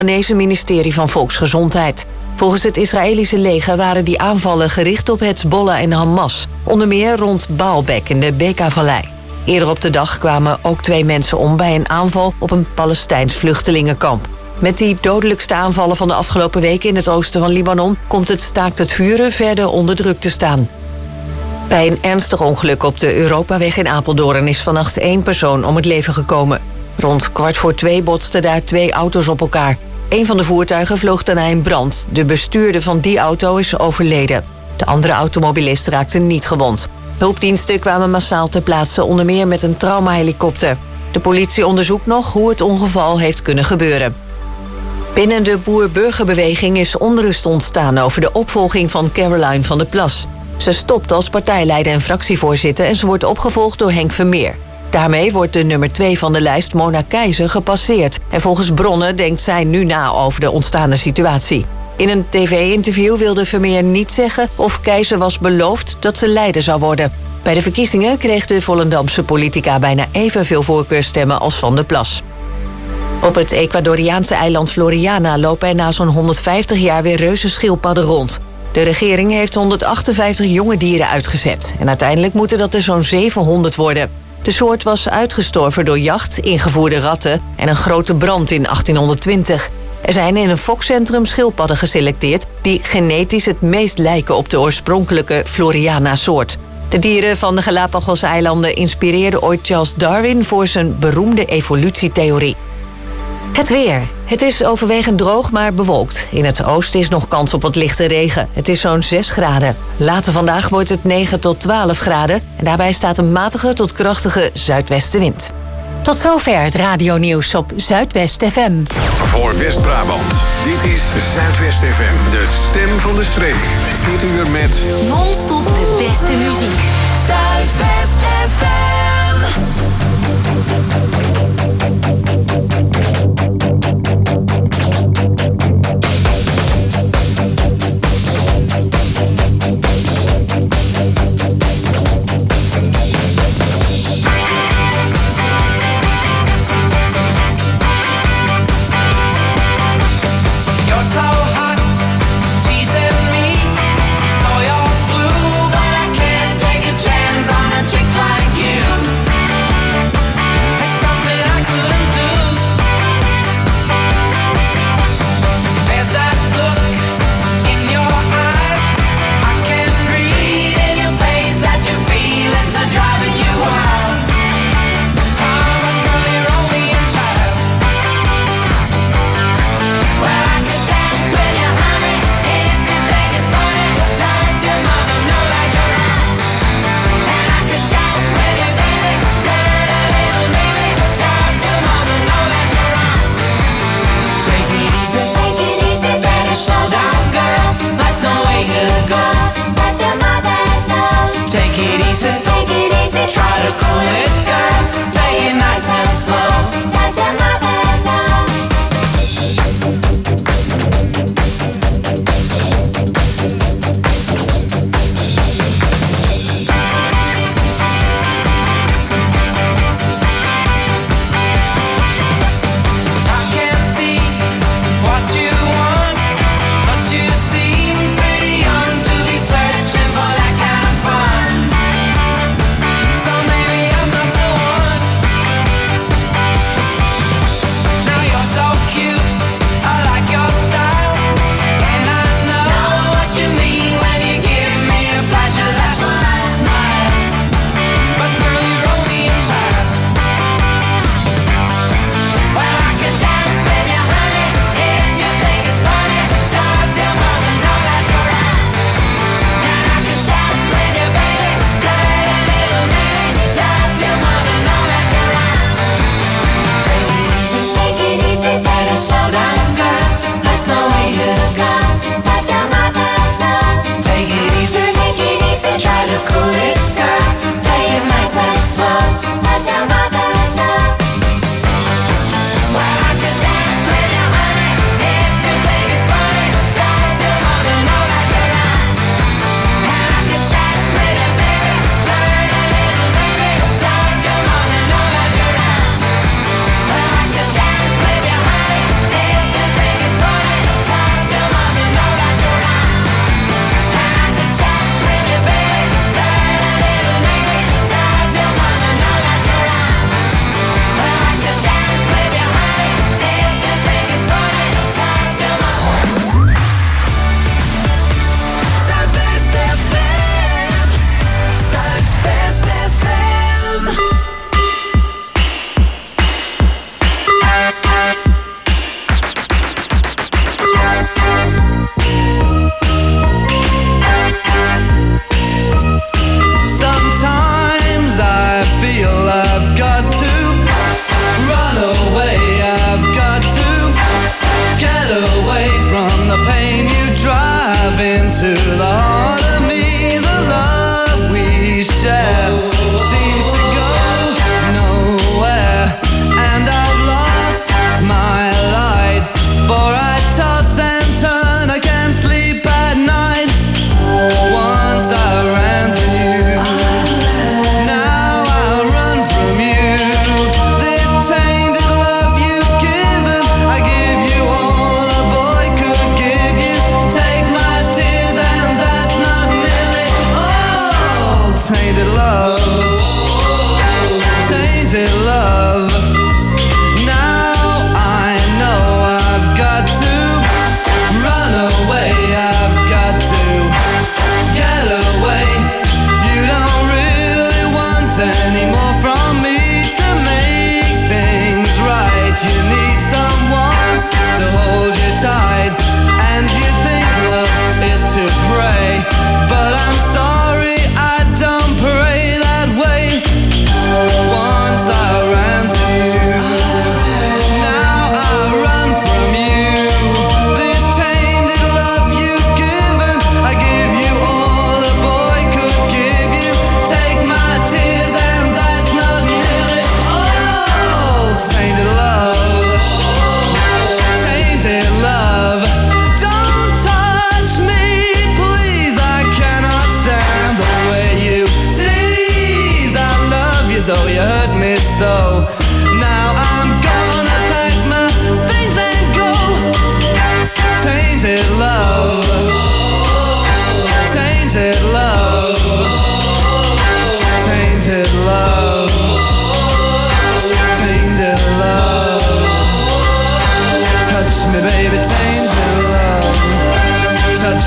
Libanese ministerie van Volksgezondheid. Volgens het Israëlische leger waren die aanvallen gericht op Hezbollah en Hamas. Onder meer rond Baalbek in de Beka-vallei. Eerder op de dag kwamen ook 2 mensen om bij een aanval op een Palestijns vluchtelingenkamp. Met die dodelijkste aanvallen van de afgelopen weken in het oosten van Libanon komt het staakt het vuren verder onder druk te staan. Bij een ernstig ongeluk op de Europaweg in Apeldoorn is vannacht 1 persoon om het leven gekomen. Rond 1:15 botsten daar 2 auto's op elkaar. Een van de voertuigen vloog daarna in brand. De bestuurder van die auto is overleden. De andere automobilist raakte niet gewond. Hulpdiensten kwamen massaal ter plaatse, onder meer met een traumahelikopter. De politie onderzoekt nog hoe het ongeval heeft kunnen gebeuren. Binnen de boer-burgerbeweging is onrust ontstaan over de opvolging van Caroline van der Plas. Ze stopt als partijleider en fractievoorzitter en ze wordt opgevolgd door Henk Vermeer. Daarmee wordt de nummer 2 van de lijst, Mona Keijzer, gepasseerd. En volgens bronnen denkt zij nu na over de ontstaande situatie. In een tv-interview wilde Vermeer niet zeggen of Keijzer was beloofd dat ze leider zou worden. Bij de verkiezingen kreeg de Volendamse politica bijna evenveel voorkeurstemmen als Van der Plas. Op het Ecuadoriaanse eiland Floriana lopen er na zo'n 150 jaar weer reuzenschildpadden rond. De regering heeft 158 jonge dieren uitgezet. En uiteindelijk moeten dat er zo'n 700 worden. De soort was uitgestorven door jacht, ingevoerde ratten en een grote brand in 1820. Er zijn in een fokcentrum schildpadden geselecteerd die genetisch het meest lijken op de oorspronkelijke Floriana-soort. De dieren van de Galapagos-eilanden inspireerden ooit Charles Darwin voor zijn beroemde evolutietheorie. Het weer. Het is overwegend droog, maar bewolkt. In het oosten is nog kans op wat lichte regen. Het is zo'n 6 graden. Later vandaag wordt het 9 tot 12 graden. En daarbij staat een matige tot krachtige zuidwestenwind. Tot zover het radionieuws op Zuidwest FM. Voor West-Brabant, dit is Zuidwest FM, de stem van de streek. Dit uur met non-stop de beste muziek. Zuidwest FM. So maybe I'm not the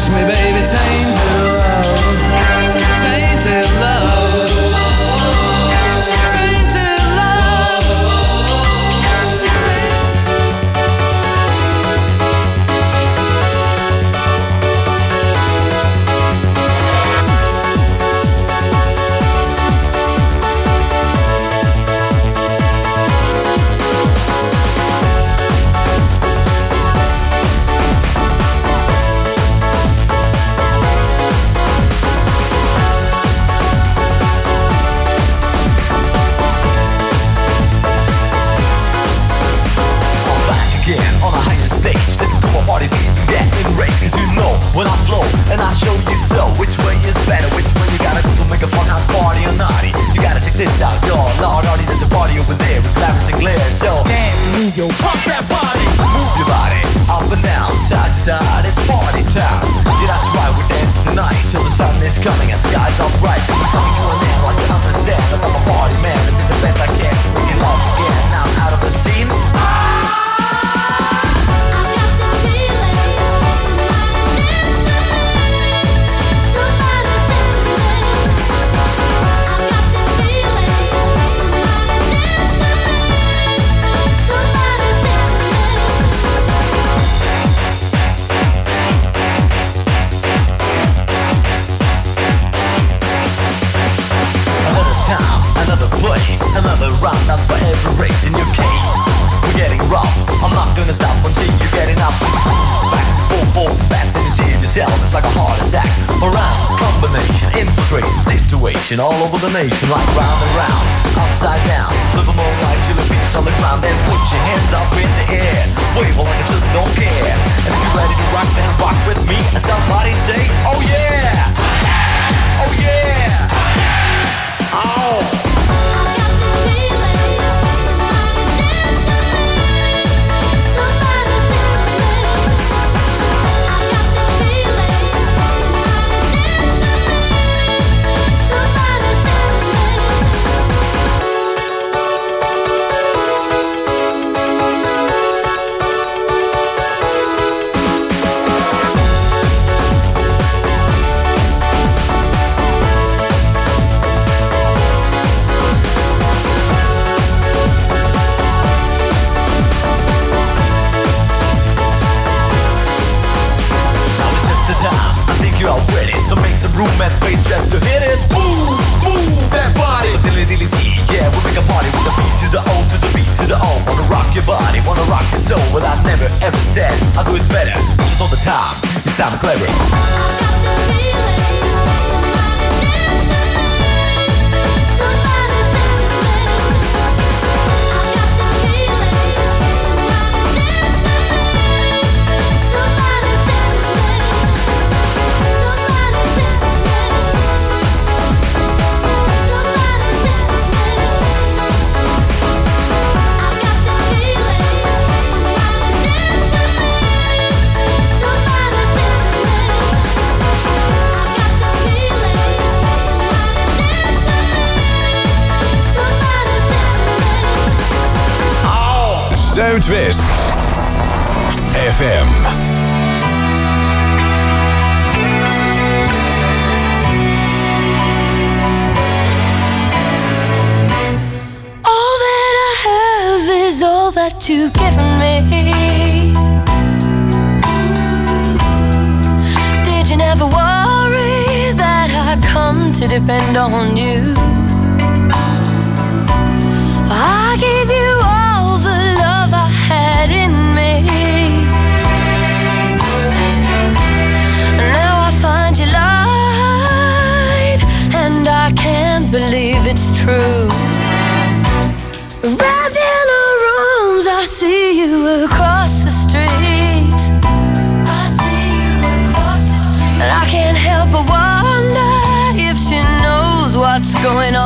Touch me, baby, tainted love, tainted love, tainted love. When I flow and I show you so, which way is better, which way you gotta go to make a fun house party or naughty. You gotta check this out, yo, Lord Hardy, there's a party over there with glamours and glare. So, man, move your pump that body, move your body up and down, side to side, it's party time. Yeah, that's right, we're dancing tonight till the sun is coming and skies are bright. We're coming to an end, like you understand that I'm a party man and do the best I can. We can love again, now I'm out of the scene. Another round up for every race in your case. We're getting rough, I'm not gonna stop until you're getting up. Back, forth, back, then you see it yourself. It's like a heart attack. Around, combination, infiltration, situation all over the nation. Like round and round, upside down. Live a more life till the feet's on the ground. Then put your hands up in the air. Wave like I just don't care. And if you're ready to rock, then rock with me. And somebody say, oh yeah! Oh yeah! Oh! Room and space just to hit it. Move, move that body. Dilly-dilly-dee, yeah, we make a party with the beat to the O, to the beat to the O. Wanna rock your body, wanna rock your soul. Well, I've never ever said I'll do it better. Just all the time, you sound clever. Zuidwest FM. All that I have is all that you've given me. Did you never worry that I'd come to depend on you? I gave you all the love I had in me. Now I find you lied, and I can't believe it's true. Wrapped in our arms, I see you across the street. I see you across the street. And I can't help but wonder if she knows what's going on.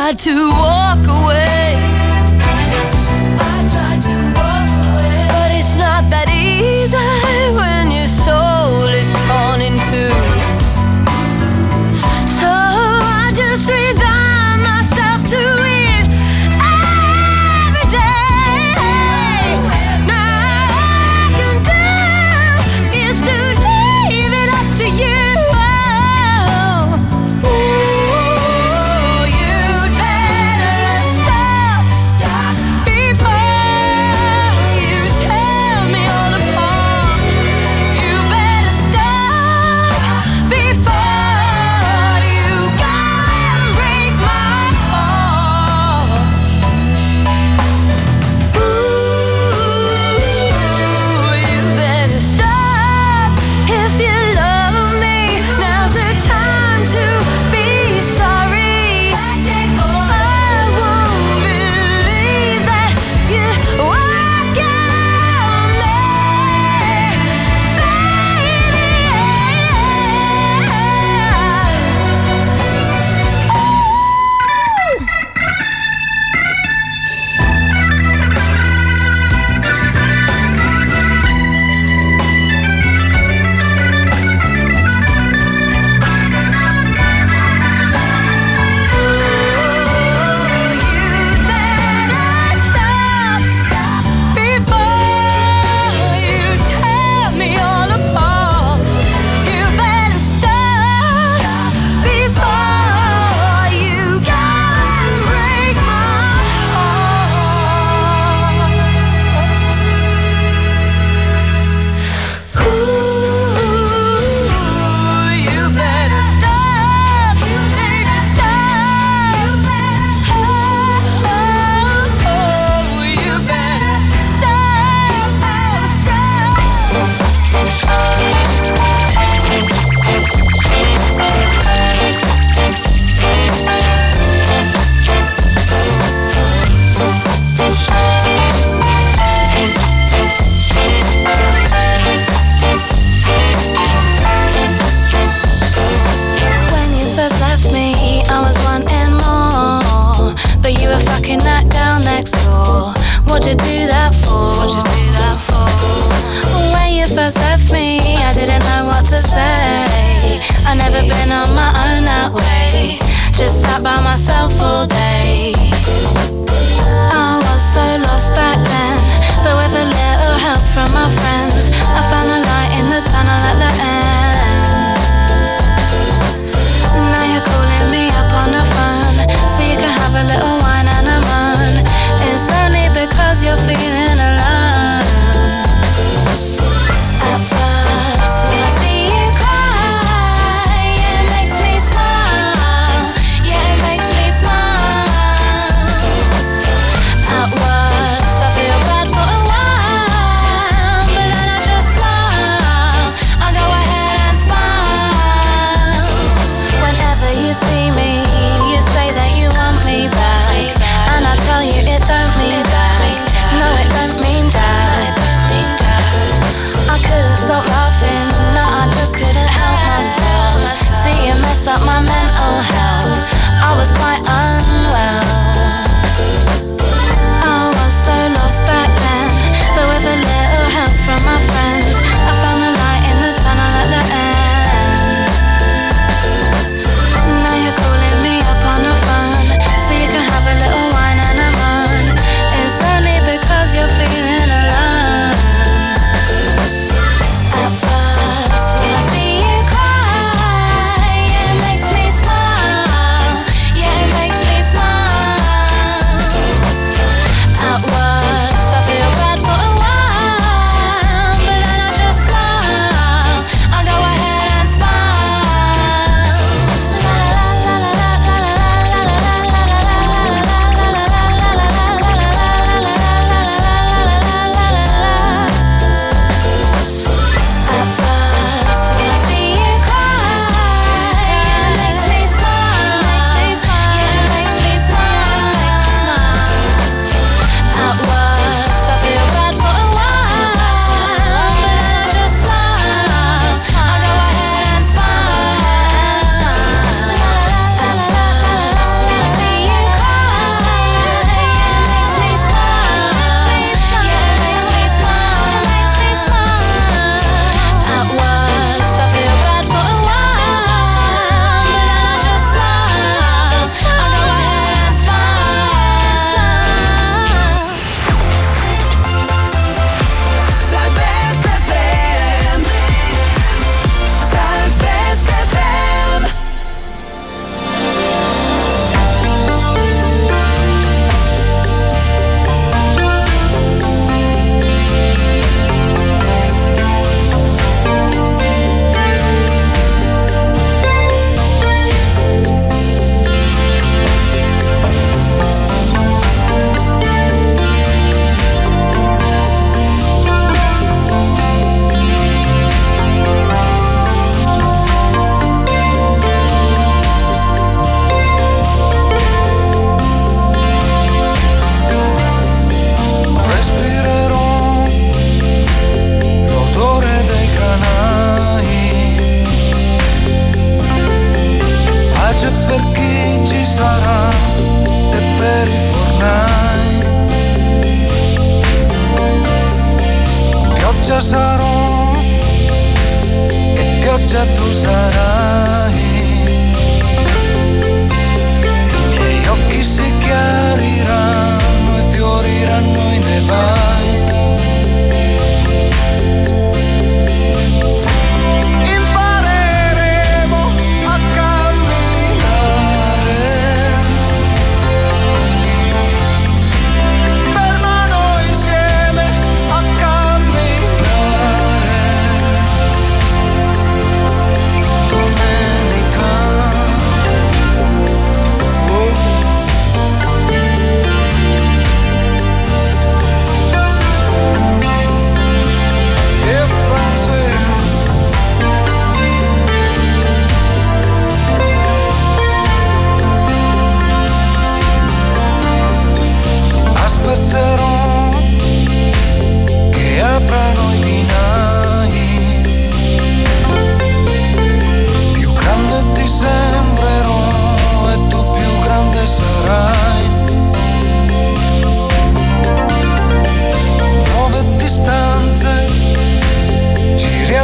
tried to walk away. But it's not that easy when your soul is torn in two. So I just resign myself to it every day. Now all I can do is to leave it up to you. You'd better stop before you tear me all apart. You better stop before you go and break my heart. You better stop if you love me. Now's the time to be sorry. I won't believe that you walk on me, you'd better stop before you tear me all apart. You better stop before you go and break my heart. You better stop. You better stop. You better When you first left me, I was wanting more, but you were fucking that girl next door. What'd you do that for? When you first left me, I didn't know what to say. I never been on my own that way, just sat by myself all day. I was so lost back then, but with a little help from my friends, I found the light in the tunnel at the end. Now you're calling me up on the phone, so you can have a little wine and a moan. It's only because you're feeling alone. At first, when I see you cry, yeah, it makes me smile. Yeah, it makes me smile. At worst, I feel bad for a while, but then I just smile. I go ahead and smile. Whenever you see me, you say that you want me back, and I tell you it don't mean that. No, it don't mean that. I couldn't stop laughing, no, I just couldn't help myself. See, it messed up my mental health, I was quite unwell. I was so lost back then, but with a little help from my friends, I found the light in the tunnel at the end. Now you're calling me up on the phone, so you can have a little wine and a moan. It's only because you're feeling alone. At first, when I see you cry, yeah, it makes me smile. Yeah, it makes me smile. At worst, I feel bad for a while, but then I just smile. I go ahead and smile. La la la la la la la la la At first, when I see you cry, yeah, it makes me smile. Yeah, it makes me smile. At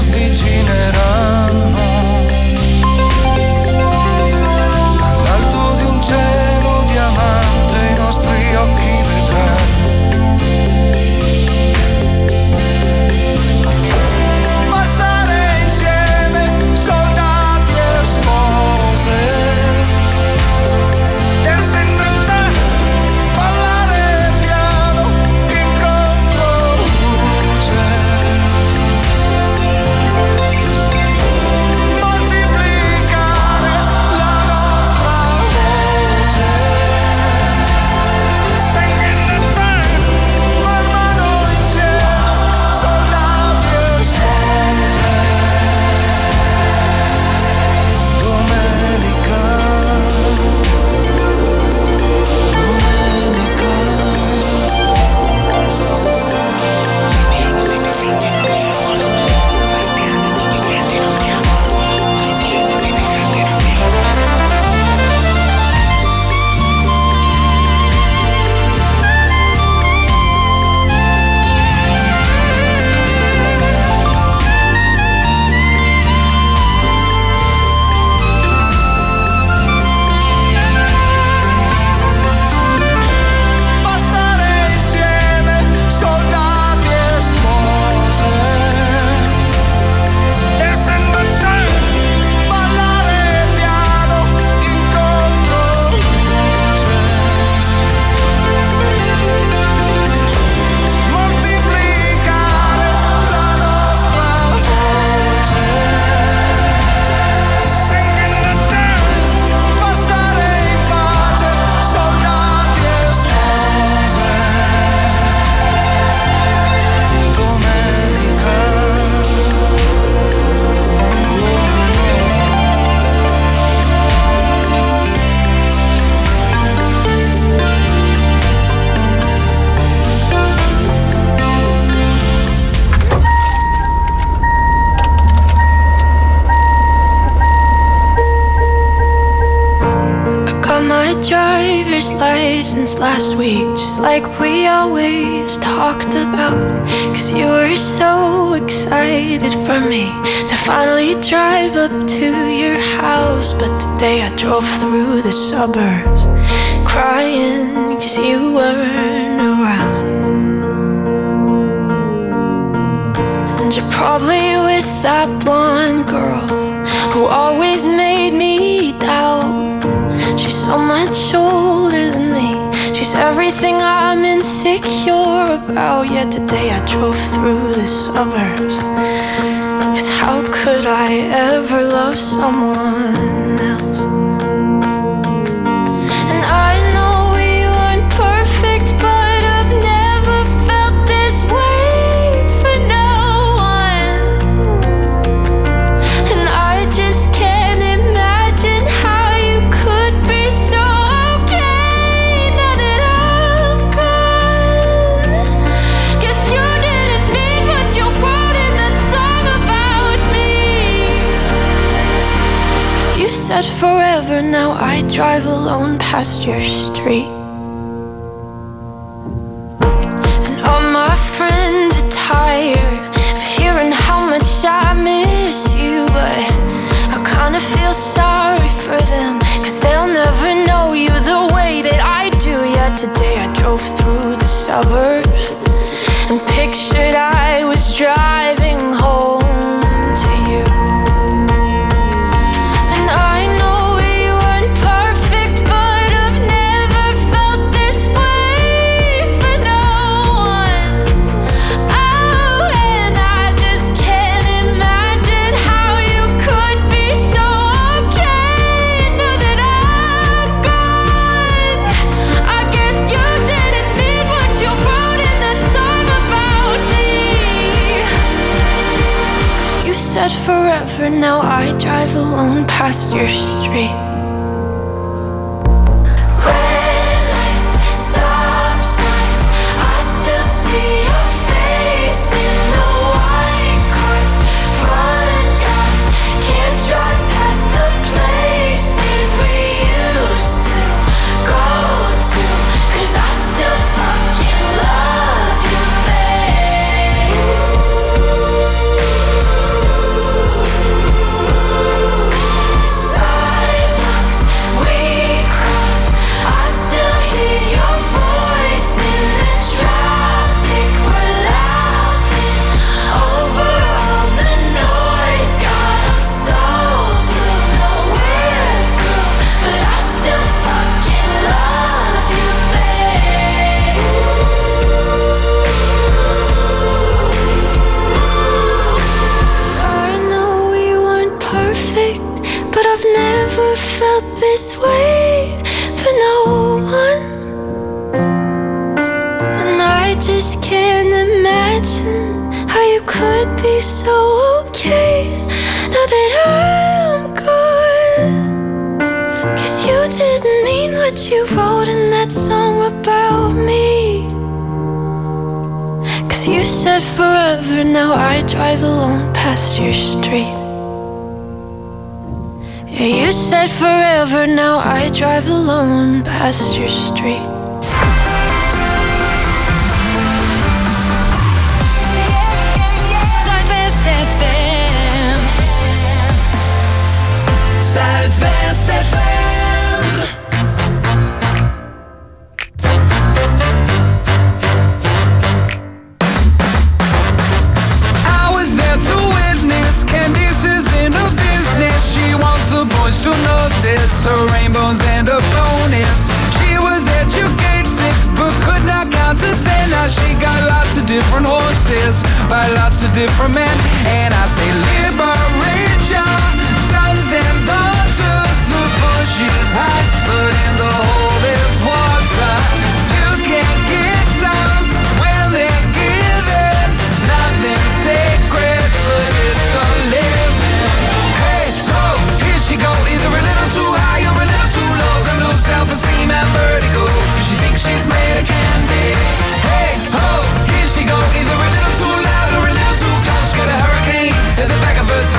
avvicineranno. Dall'alto di un cielo diamante i nostri occhi vedranno. Passare insieme soldati e spose, dancing in time, ballare piano in controluce, moltiplicare la nostra voce, singing in time, man mano insieme, soldati e spose. Domenica, passare insieme soldati e spose, dancing in time, ballare piano in controluce, moltiplicare la nostra voce, singing in time, passare in pace soldati e spose. Domenica, I got my driver's license last week, just like we always talked about. 'Cause you were so excited for me to finally drive up to your house. But today I drove through the suburbs crying 'cause you weren't around. And you're probably with that blonde girl who always made me doubt. She's so much older than me. She's everything I'm insecure about. Yet today I drove through the suburbs. 'Cause how could I ever love someone else? And I know we weren't perfect, but I've never felt this way for no one. And I just can't imagine how you could be so okay now that I'm gone. Guess you didn't mean what you wrote in that song about me. 'Cause you said forever, now I drive alone past your street. And all my friends are tired of hearing how much I miss you. But I kinda feel sorry for them, 'cause they'll never know you the way that I do. Yet today I drove through the suburbs and pictured I was driving home to you. And I know we weren't perfect, but I've never felt this way for no one. Oh, and I just can't imagine how you could be so okay now that I'm gone. I guess you didn't mean what you wrote in that song about me. 'Cause you said forever, now I drive alone past your street. Red lights, stop signs, I still see your face in the white cars, front yards. Can't drive past the places we used to go to, 'cause I still fucking love you, babe. just can't imagine how you could be so okay now that I'm gone. 'Cause you didn't mean what you wrote in that song about me. 'Cause you said forever, now I drive alone past your street. Yeah, you said forever, now I drive alone past your street. Zuidwest FM. Zuidwest FM. I was there to witness Candice's inner business. She wants the boys to notice her rainbows and her bonus. She was educated but could not count to 10. Now she got lots of different horses by lots of different men. And I say liberate your sons and daughters. The bush is hot, but in the hole there's water. You can get some when they're given. Nothing sacred, but it's a living. Hey, ho, here she go. Either a little too high or a little too low. Got no self-esteem and vertigo, 'cause she thinks she's made of candy. Hey, ho, here she go. Either a little too loud or a little too close. Got a hurricane in the back of her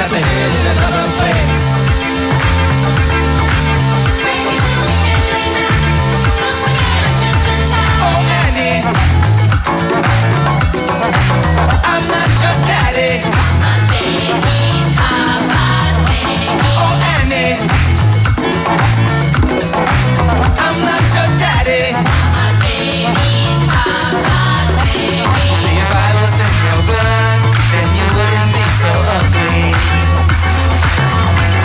got the head in another place. Oh, Annie, I'm not your daddy. Mama's babies, Papa's babies. Oh, Annie, I'm not your daddy. Mama's babies, Papa's babies. See, if I was in your blood, then you wouldn't be so ugly.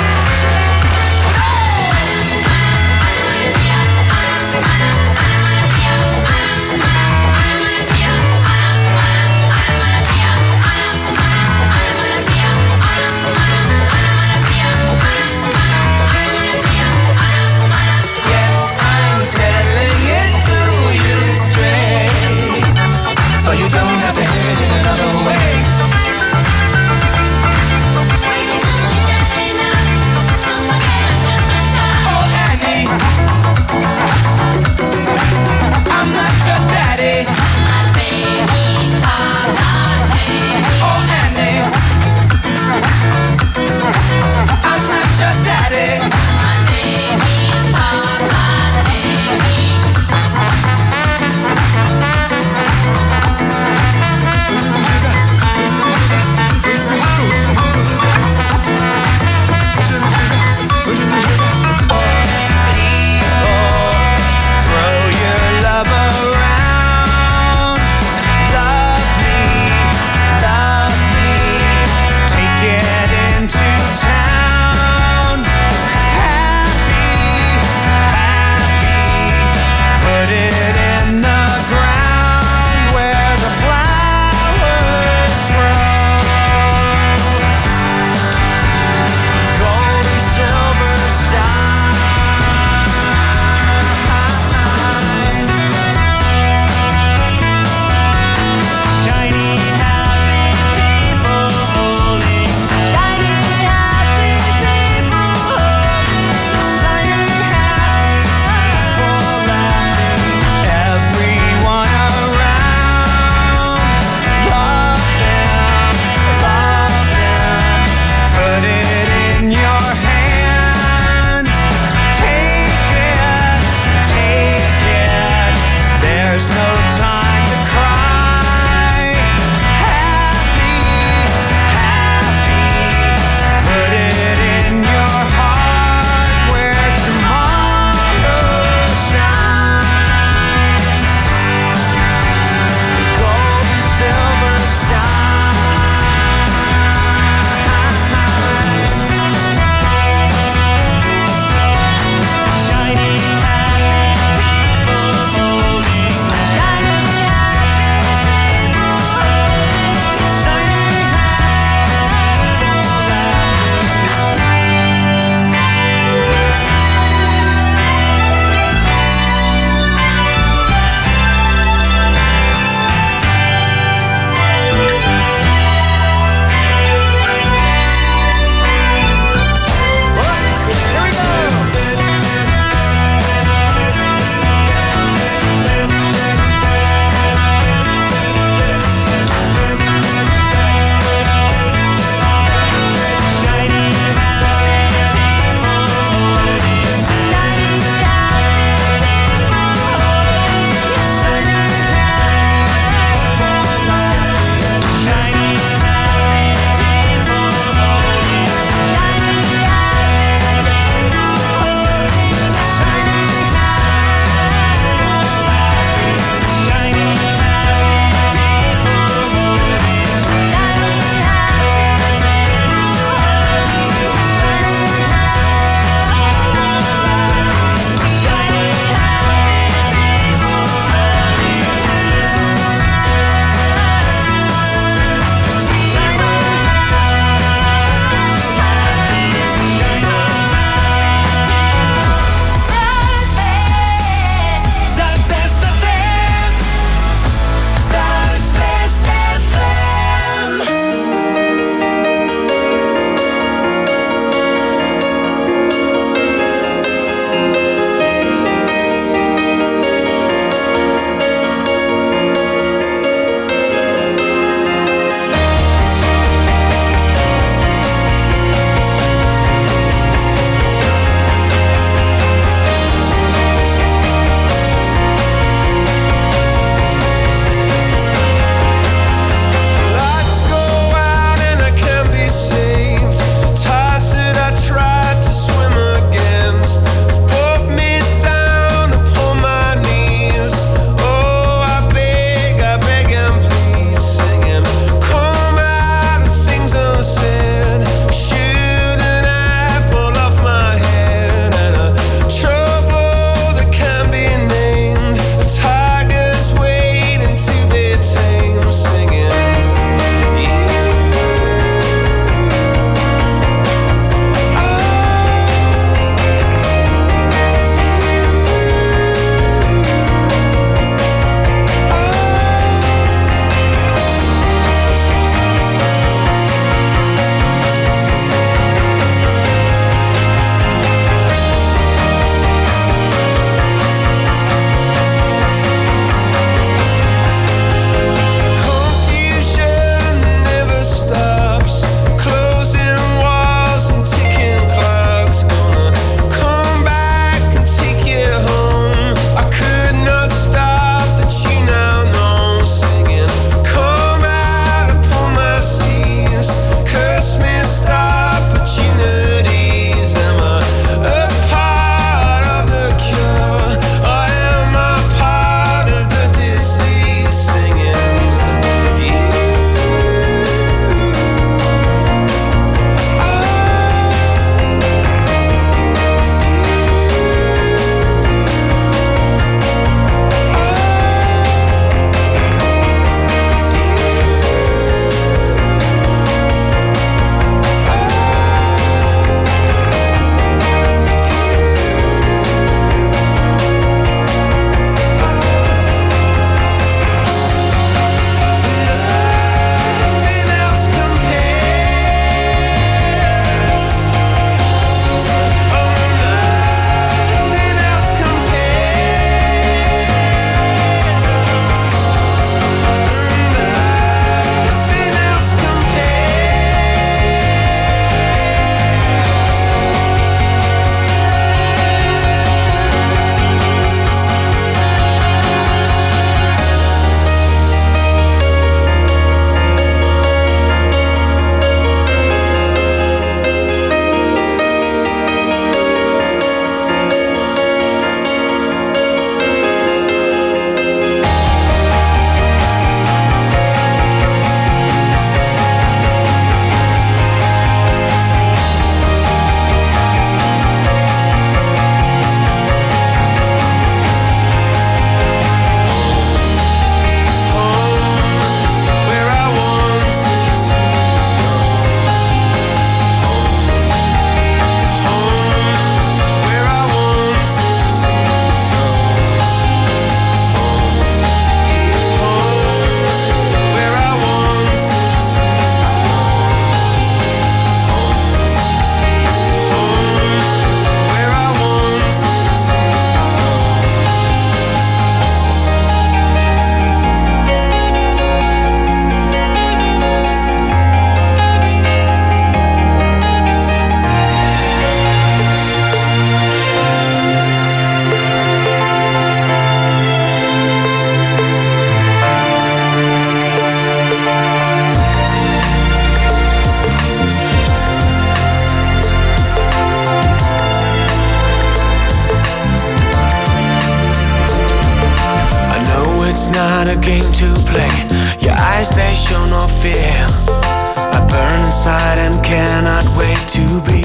not a game to play. Your eyes, they show no fear. I burn inside and cannot wait to be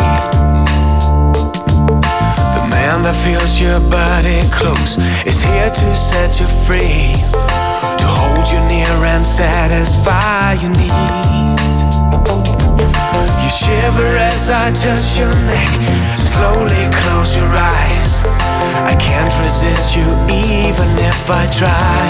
the man that feels your body close, is here to set you free, to hold you near and satisfy your needs. You shiver as I touch your neck, slowly close your eyes. I can't resist you even if I try.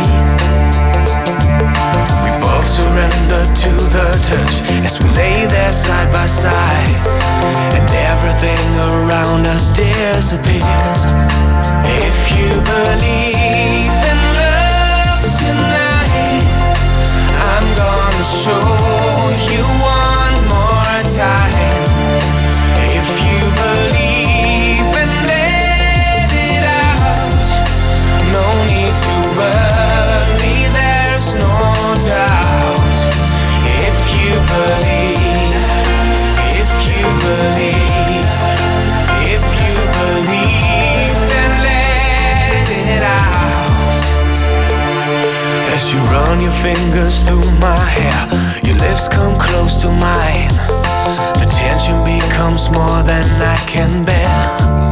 We both surrender to the touch as we lay there side by side, and everything around us disappears. If you believe in love tonight, I'm gonna show you one more time. If you believe and let it out, no need to worry, there's no doubt. If you believe, if you believe, if you believe, then let it out. As you run your fingers through my hair, your lips come close to mine. The tension becomes more than I can bear.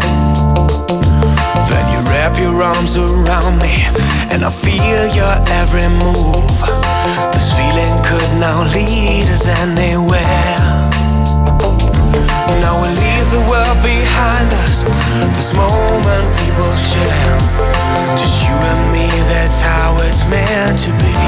Then you wrap your arms around me, and I feel your every move. This feeling could now lead us anywhere. Now we leave the world behind us, this moment we will share. Just you and me, that's how it's meant to be.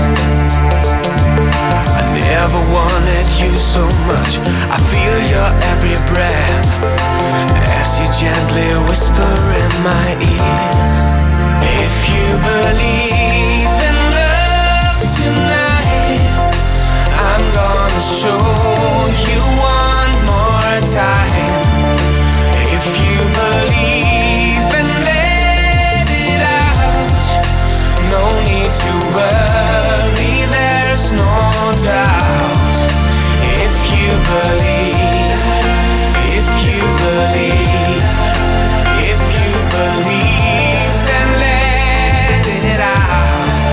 I never wanted you so much, I feel your every breath as you gently whisper in my ear. If you believe in love tonight, I'm gonna show you one more time. If you believe and let it out, no need to worry, there's no doubt. If you believe, if you believe, if you believe, then let it out.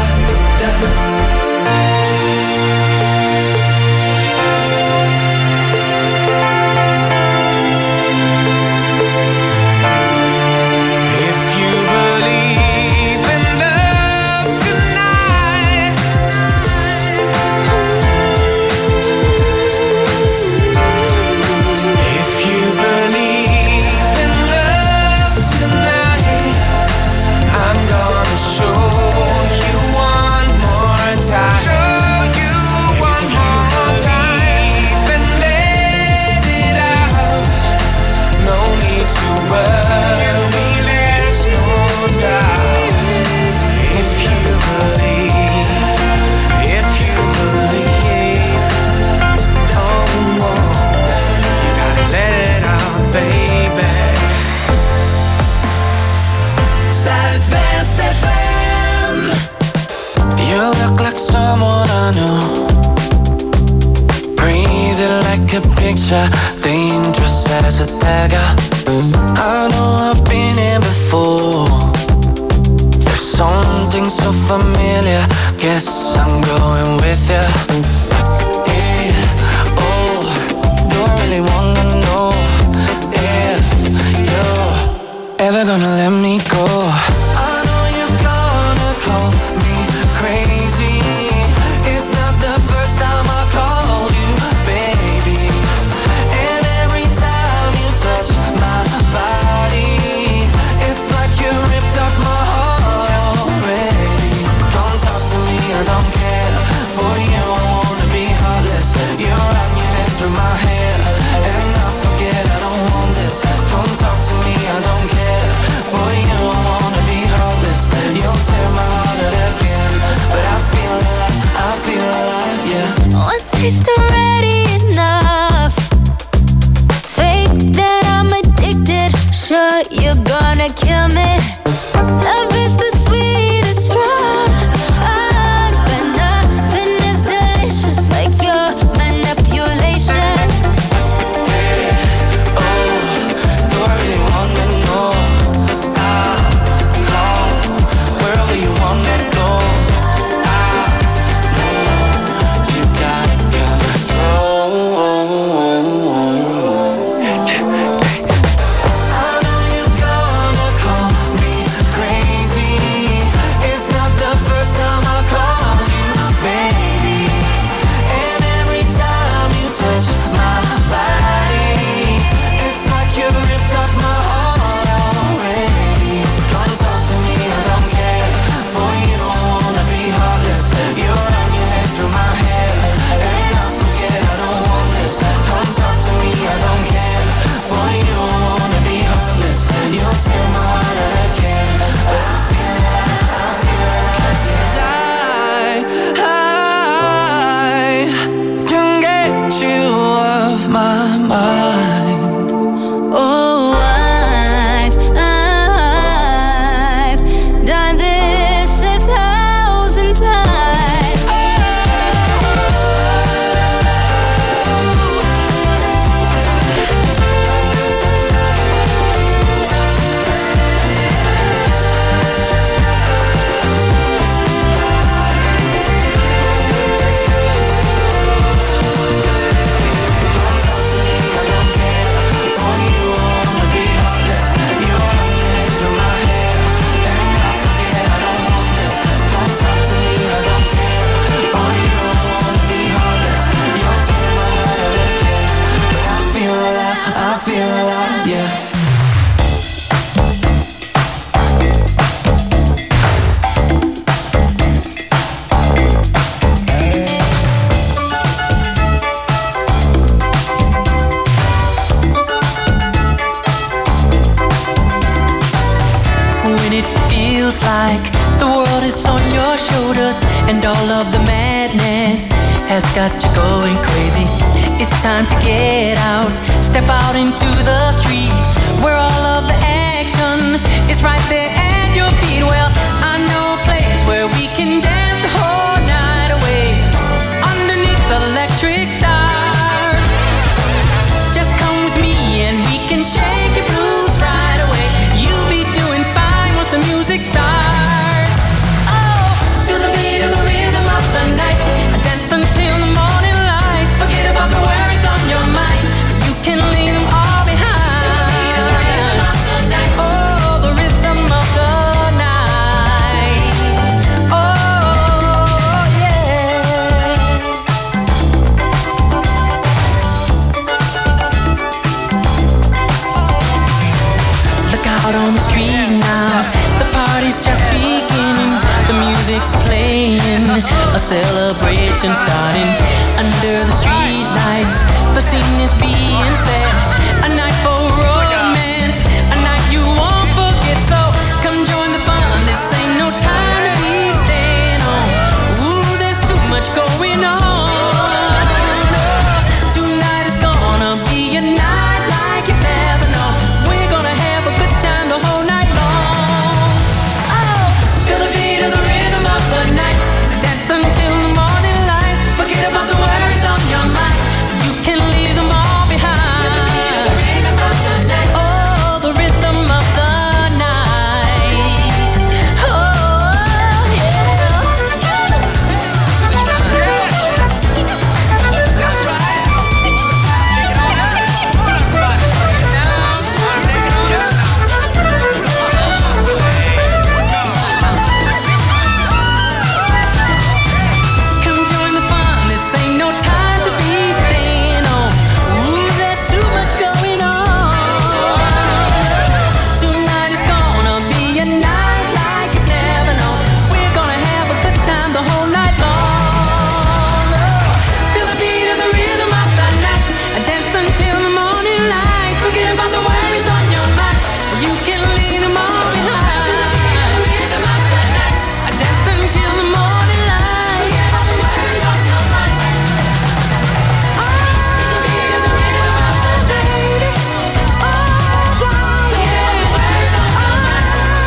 If you believe in love tonight, if you believe in love tonight, I'm gonna show you one more time. Show you one more time and let it out. No need to worry, there's no doubt. If you believe, if you believe, oh, you gotta let it out, baby. Zuidwest FM. You look like someone I know, breathing like a picture, dangerous as a dagger. I know I've been here before, there's something so familiar, guess I'm going with ya. Hey, oh, do I really wanna know if you're ever gonna let me go? I know you're gonna call me crazy, it's not the first time I called you baby, and every time you touch my body, it's like you ripped up my heart already. Don't talk to me, I don't care, for you I wanna be heartless. You run your head through my hair, and I forget I don't want this. Don't talk to me, I don't care, for you I wanna be heartless. You'll tear my heart out again, but I feel alive, yeah. One taste already enough. Fake that I'm addicted. Sure, you're gonna kill me. Love is the sweetest drug, but nothing is delicious like your manipulation. Hey, oh, do I really wanna know? I'll call wherever you wanna go. I feel alive, yeah. When it feels like the world is on your shoulders and all of the madness has got you going crazy, it's time to get out, step out into the street where all of the action is right there at your feet. Well, I know a place where we can dance the whole night away underneath the electric stars. Just come with me and we can shake your blues right away. You'll be doing fine once the music starts. Oh, feel the beat of the rhythm of the night. Dance until the morning light. Forget about the worries on your mind. You can leave them all behind. Feel the beat of the rhythm of the night. Oh, the rhythm of the night. Oh, yeah. Look out on the street now. The party's just beginning. The music's playing, a celebration starting under the street lights. The scene is being set, a night for romance, a night you won't forget. So come join the fun. This ain't no time to be staying home. Ooh, there's too much going on. Tonight is gonna be a night like you've never known. We're gonna have a good time the whole night long. Oh, feel the beat of the rhythm of the night. Dance until the morning light. Forget about the worries on your mind. You can leave them all behind. Feel the beat of the rhythm of the night. Oh, the rhythm of the night. Oh, yeah. That's right. Take it on up. Come on, everybody. Now, take it together. Come join the fun. This ain't no time to be staying home. Ooh, there's too much going on. Tonight is gonna be a night like you've never known. We're gonna have a good time the whole night long. Feel the beat of the rhythm of the night. Dance until the morning light. Forget about the worries on your mind. You can leave them all behind. Feel the beat of the rhythm of the night. Dance until the morning light. Forget about the worries on your mind. Feel the beat of the rhythm of the night. Oh, yeah. Forget about the worries on your mind.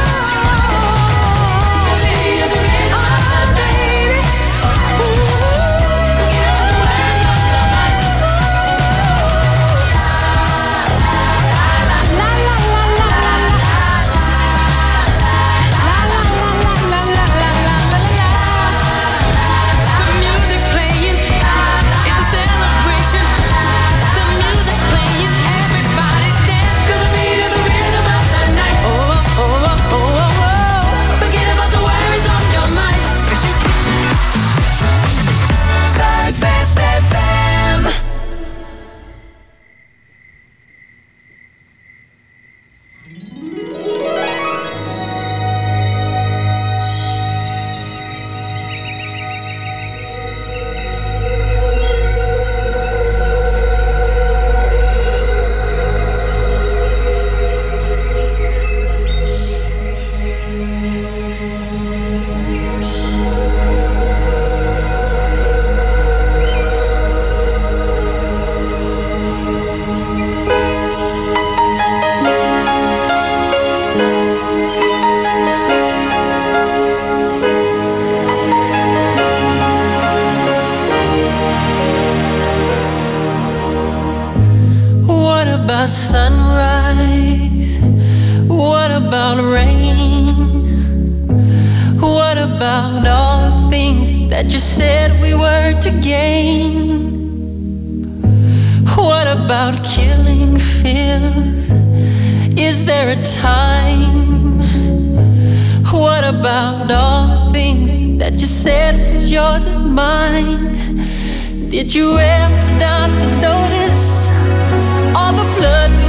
Feel the beat of the rhythm of the night. Ooh, forget about the worries on your mind. La la la la la la la la la. The music's playing, it's a celebration. The music's playing, everybody dance to the beat of the rhythm of the night. Oh, oh, oh, oh, oh, oh. Forget about the worries on your mind. 'Cause you Zuidwest FM. What about sunrise? What about rain? What about all the things that you said we were to gain? What about killing fears? Is there a time? What about all the things that you said was yours and mine? Did you ever stop to notice all the blood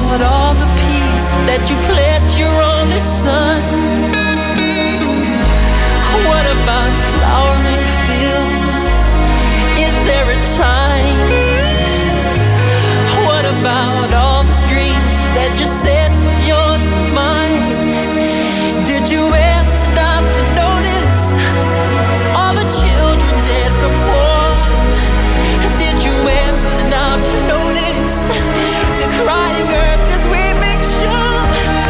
about all the peace that you pledge your only son? What about flowering fields? Is there a time? What about all the dreams that you said was yours and mine? Did you ever stop to notice all the children dead from war? Did you ever stop to notice this crying earth, this weeping shore?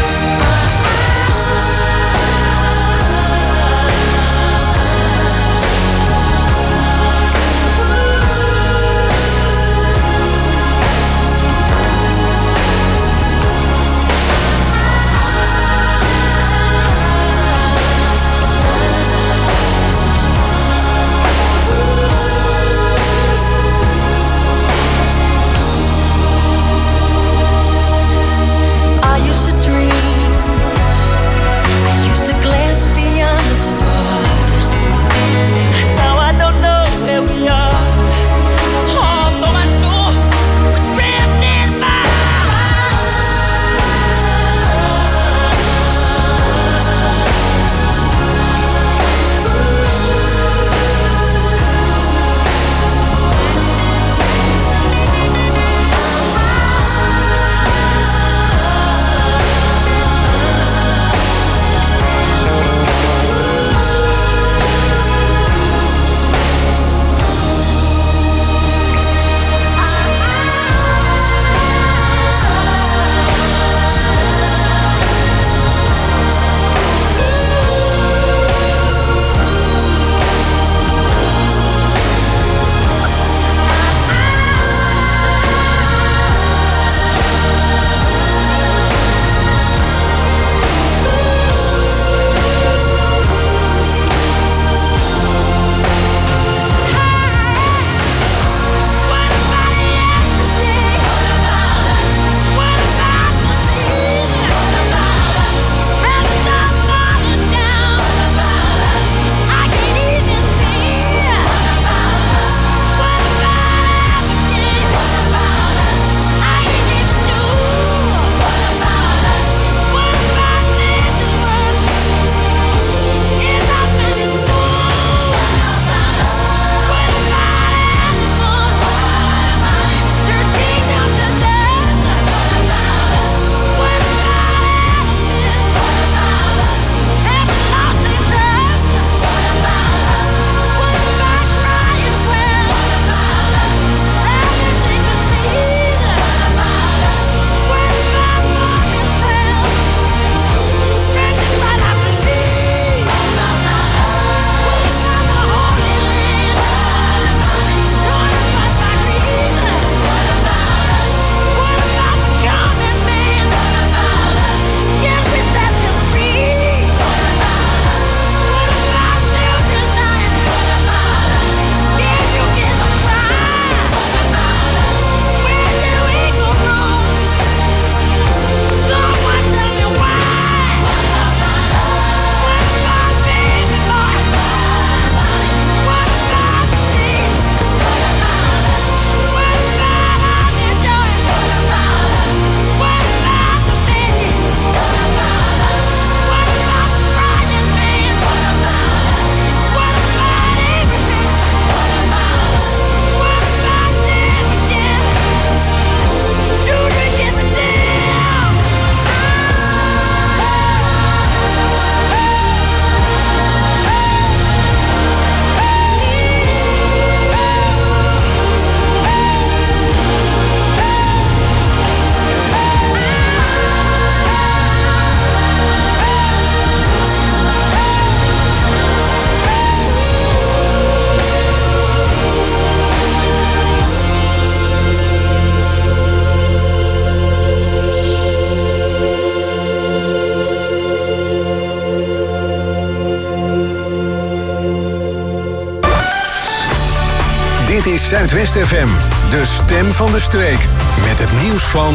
Dit is Zuidwest FM, de stem van de streek. Met het nieuws van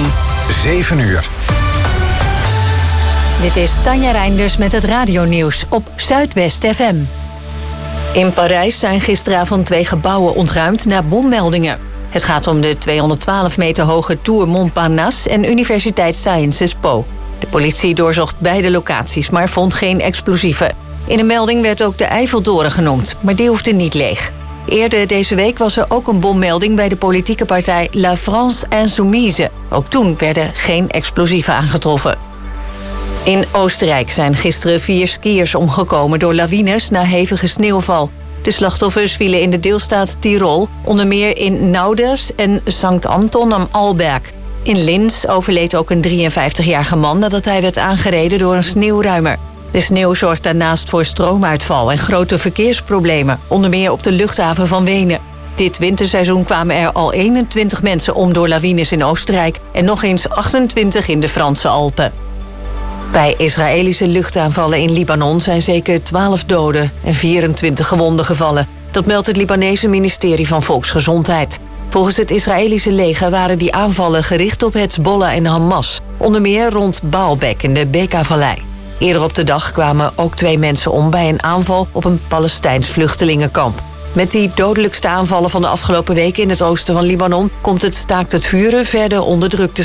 7 uur. Dit is Tanja Reinders met het radionieuws op Zuidwest FM. In Parijs zijn gisteravond 2 gebouwen ontruimd na bommeldingen. Het gaat om de 212 meter hoge Tour Montparnasse en Universiteit Sciences Po. De politie doorzocht beide locaties, maar vond geen explosieven. In een melding werd ook de Eiffeltoren genoemd, maar die hoefde niet leeg. Eerder deze week was er ook een bommelding bij de politieke partij La France Insoumise. Ook toen werden geen explosieven aangetroffen. In Oostenrijk zijn gisteren 4 skiërs omgekomen door lawines na hevige sneeuwval. De slachtoffers vielen in de deelstaat Tirol, onder meer in Nauders en Sankt Anton am Arlberg. In Linz overleed ook een 53-jarige man nadat hij werd aangereden door een sneeuwruimer. De sneeuw zorgt daarnaast voor stroomuitval en grote verkeersproblemen, onder meer op de luchthaven van Wenen. Dit winterseizoen kwamen er al 21 mensen om door lawines in Oostenrijk en nog eens 28 in de Franse Alpen. Bij Israëlische luchtaanvallen in Libanon zijn zeker 12 doden en 24 gewonden gevallen. Dat meldt het Libanese ministerie van Volksgezondheid. Volgens het Israëlische leger waren die aanvallen gericht op Hezbollah en Hamas, onder meer rond Baalbek in de Beka-vallei. Eerder op de dag kwamen ook 2 mensen om bij een aanval op een Palestijns vluchtelingenkamp. Met die dodelijkste aanvallen van de afgelopen weken in het oosten van Libanon komt het staakt het vuren verder onder druk te